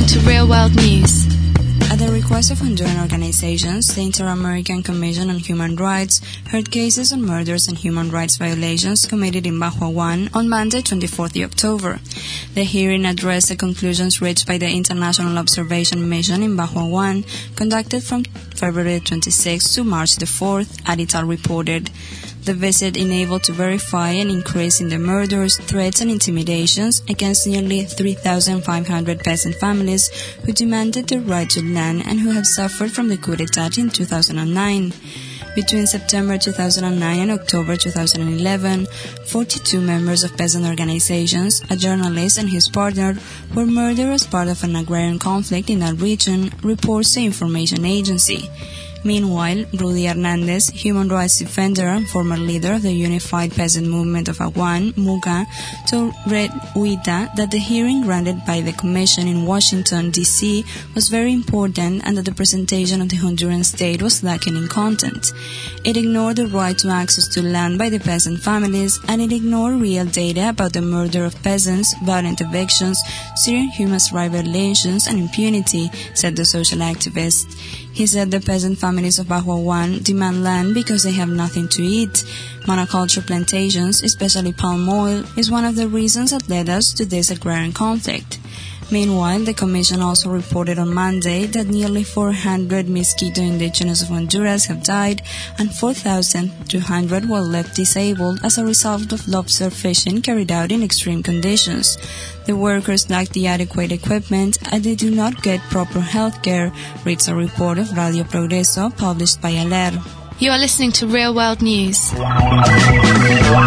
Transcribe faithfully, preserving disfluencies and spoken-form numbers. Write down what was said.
to Real World News. At the request of Honduran organizations, the Inter-American Commission on Human Rights heard cases on murders and human rights violations committed in Bahua one on Monday, twenty-fourth of October. The hearing addressed the conclusions reached by the International Observation Mission in Bahua one, conducted from February twenty-sixth to March the fourth, Adital reported. The visit enabled to verify an increase in the murders, threats and intimidations against nearly three thousand five hundred peasant families who demanded their right to land and who have suffered from the coup d'etat in two thousand nine. Between September two thousand nine and October two thousand eleven, forty-two members of peasant organizations, a journalist and his partner, were murdered as part of an agrarian conflict in that region, reports the information agency. Meanwhile, Rudy Hernandez, human rights defender and former leader of the Unified Peasant Movement of Aguan, MUGA, told Red UITA that the hearing granted by the Commission in Washington, D C was very important and that the presentation of the Honduran state was lacking in content. It ignored the right to access to land by the peasant families, and it ignored real data about the murder of peasants, violent evictions, serious human rights violations and impunity, said the social activist. He said the peasant families of Bahua one demand land because they have nothing to eat. Monoculture plantations, especially palm oil, is one of the reasons that led us to this agrarian conflict. Meanwhile, the Commission also reported on Monday that nearly four hundred Miskito indigenous of Honduras have died and four thousand two hundred were left disabled as a result of lobster fishing carried out in extreme conditions. The workers lack the adequate equipment and they do not get proper health care, reads a report of Radio Progreso published by Aler. You are listening to Real World News.